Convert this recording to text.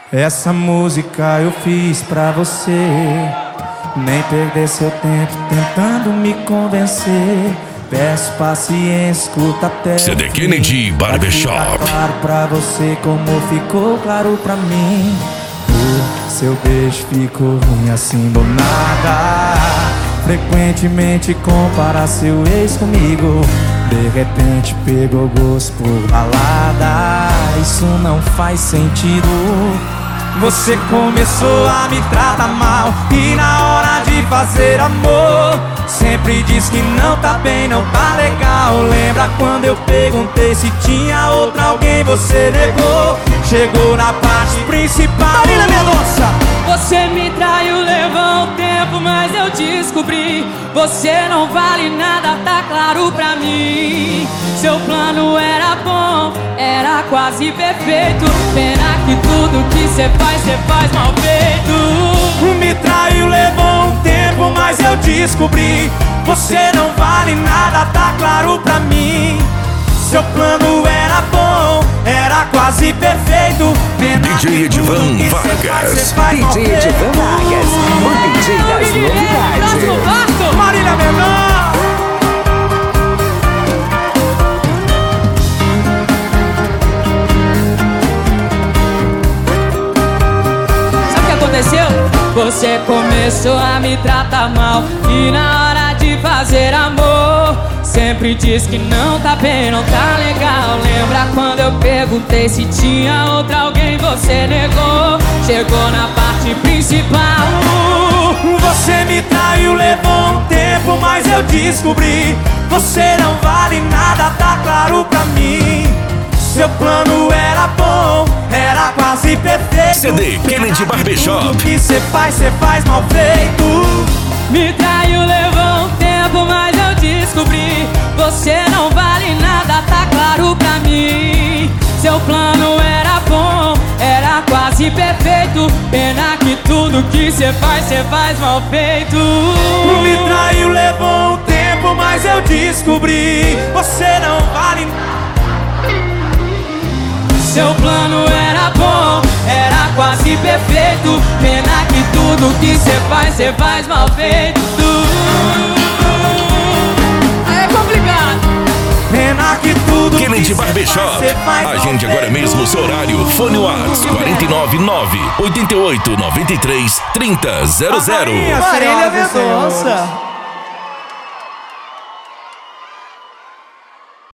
Essa música eu fiz pra você. Nem perder seu tempo tentando me convencer. Peço paciência, escuta até CD Kennedy Barbershop. Claro pra você como ficou claro pra mim. O seu beijo ficou ruim assim do nada. Frequentemente compara seu ex comigo. De repente pegou gosto por balada. Isso não faz sentido. Você começou a me tratar mal e na hora de fazer amor sempre diz que não tá bem, não tá legal. Lembra quando eu perguntei se tinha outra alguém, você negou. Chegou na parte principal. Marina Mendonça. Você me traiu, levou um tempo, mas eu descobri. Você não vale nada, tá claro pra mim. Seu plano era bom, era quase perfeito. Pena que tudo que cê faz mal feito. Me traiu, levou um tempo, mas eu descobri. Você não vale nada, tá claro pra mim. Seu plano era bom, era quase perfeito. Pena DJ Edivan Vargas. DJ Edivan Vargas, o DJ das novidades. Marília Mendonça. Sabe o que aconteceu? Você começou a me tratar mal e na hora de fazer amor sempre diz que não tá bem, não tá legal. Lembra quando eu perguntei se tinha outra alguém, você negou. Chegou na parte principal. Você me traiu, levou um tempo, mas eu descobri. Você não vale nada, tá claro pra mim. Seu plano era bom, era quase perfeito. CD Kennedy Barbershop. Tudo que cê faz mal feito. Me traiu, levou um tempo, mas eu descobri. Você não vale nada, tá claro pra mim. Seu plano era bom, era quase perfeito. Pena que tudo que cê faz mal feito. Me traiu, levou um tempo, mas eu descobri. Você não vale nada. Seu plano era bom, era quase perfeito. Pena que tudo que cê faz mal feito. Aí é complicado. Pena que tudo Kennedy que Barbershop. cê faz Agende mal agora mesmo o seu horário. Fone Whats 499 88 93 3000. Marília Mendonça.